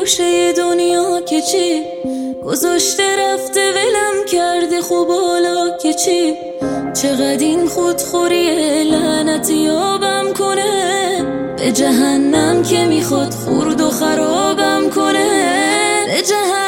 گوشه دنیا که چی گذاشته رفته ولم کرده، خب حالا که چی؟ چقدر این خودخوریه لعنت یابم کنه، به جهنم که میخواد خورد و خرابم کنه، به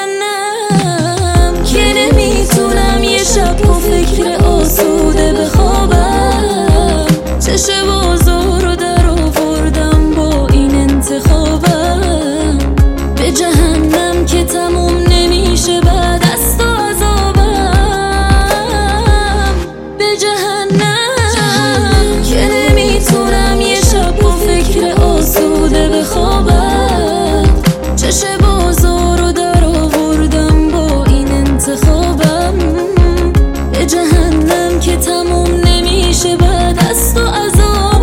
جهنم که نمیتونم یه شب با فکر آسوده بخوابم. چش بازار رو در آوردم با این انتخابم، به جهنم که تموم نمیشه بعد از تو عذابم، به جهنم که نمیتونم یه شب با فکر آسوده بخوابم. چش بازار رو در آوردم با این انتخابم، به جهنم که تموم نمیشه بعد از تو عذابم.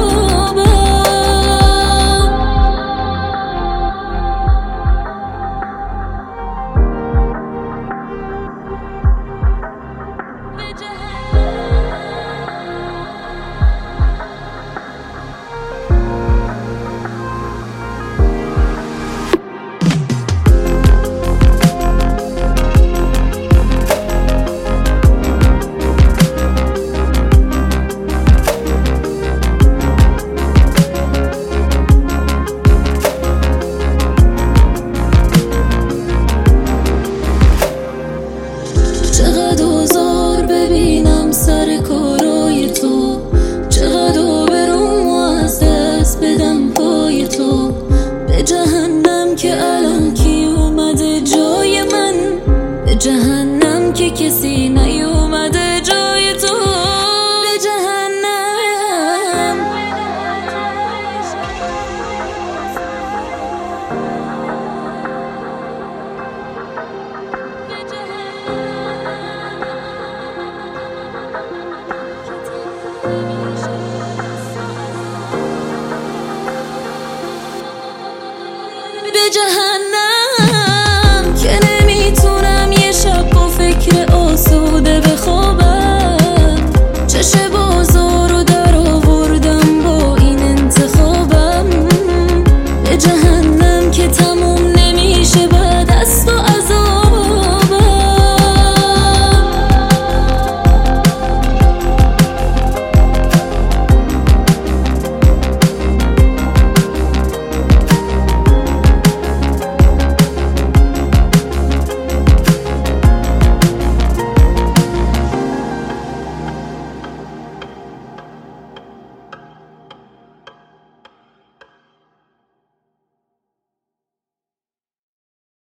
چقدر آزار ببینم سر کارای تو، چقدر آبروم و از دست بدم پای تو، به جهنم که الان کی اومده جای من، به جهنم که کسی نیومده جای تو، به جهنم. به جهنم.